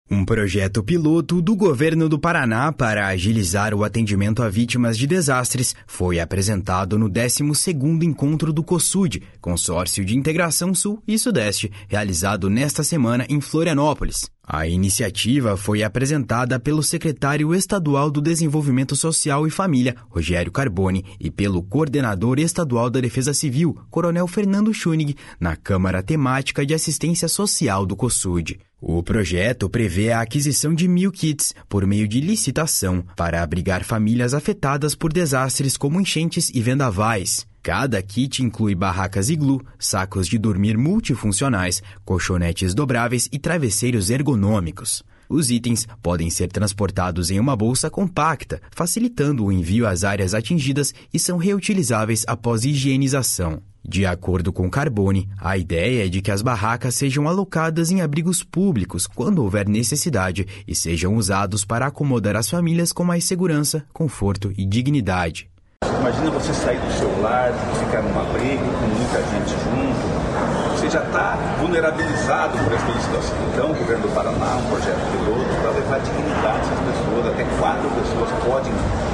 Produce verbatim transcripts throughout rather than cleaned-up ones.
Um projeto piloto do governo do Paraná para agilizar o atendimento a vítimas de desastres foi apresentado no décimo segundo encontro do COSUD, Consórcio de Integração Sul e Sudeste, realizado nesta semana em Florianópolis. A iniciativa foi apresentada pelo secretário estadual do Desenvolvimento Social e Família, Rogério Carboni, e pelo coordenador estadual da Defesa Civil, Coronel Fernando Schunig, na Câmara Temática de Assistência Social do COSUD. O projeto prevê a aquisição de mil kits por meio de licitação para abrigar famílias afetadas por desastres como enchentes e vendavais. Cada kit inclui barracas iglu, sacos de dormir multifuncionais, colchonetes dobráveis e travesseiros ergonômicos. Os itens podem ser transportados em uma bolsa compacta, facilitando o envio às áreas atingidas e são reutilizáveis após higienização. De acordo com Carboni, a ideia é de que as barracas sejam alocadas em abrigos públicos quando houver necessidade e sejam usados para acomodar as famílias com mais segurança, conforto e dignidade. Imagina você sair do seu lar, ficar num abrigo com muita gente junto, você já está vulnerabilizado por essa situação. Então, o governo do Paraná, um projeto piloto para levar dignidade às pessoas, até quatro pessoas podem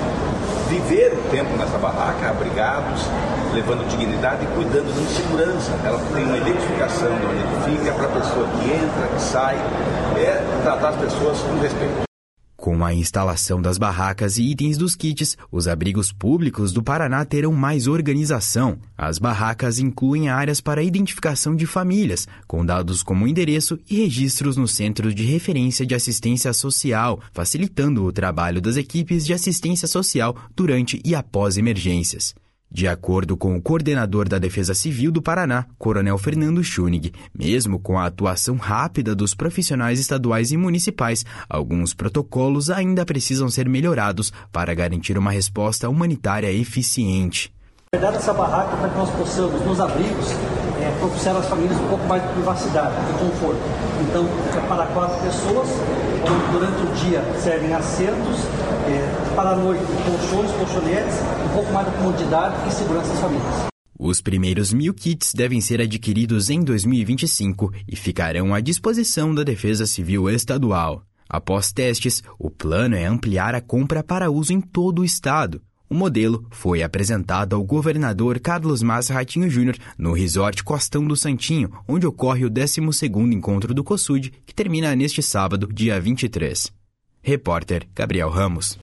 viver o tempo nessa barraca, abrigados, levando dignidade e cuidando de segurança. Ela tem uma identificação de onde fica para a pessoa que entra, que sai, é tratar as pessoas com respeito. Com a instalação das barracas e itens dos kits, os abrigos públicos do Paraná terão mais organização. As barracas incluem áreas para identificação de famílias, com dados como endereço e registros no Centro de Referência de Assistência Social, facilitando o trabalho das equipes de assistência social durante e após emergências. De acordo com o coordenador da Defesa Civil do Paraná, Coronel Fernando Schunig, mesmo com a atuação rápida dos profissionais estaduais e municipais, alguns protocolos ainda precisam ser melhorados para garantir uma resposta humanitária eficiente. Na verdade, essa barraca, para que nós possamos, nos abrigos, é, propiciar às famílias um pouco mais de privacidade, de conforto. Então, é para quatro pessoas, durante o dia servem assentos, é, para a noite, colchões, colchonetes, um pouco mais de comodidade e segurança às famílias. Os primeiros mil kits devem ser adquiridos em dois mil e vinte e cinco e ficarão à disposição da Defesa Civil Estadual. Após testes, o plano é ampliar a compra para uso em todo o estado. O modelo foi apresentado ao governador Carlos Massa Ratinho Júnior no Resort Costão do Santinho, onde ocorre o décimo segundo encontro do COSUD, que termina neste sábado, dia vinte e três. Repórter Gabriel Ramos.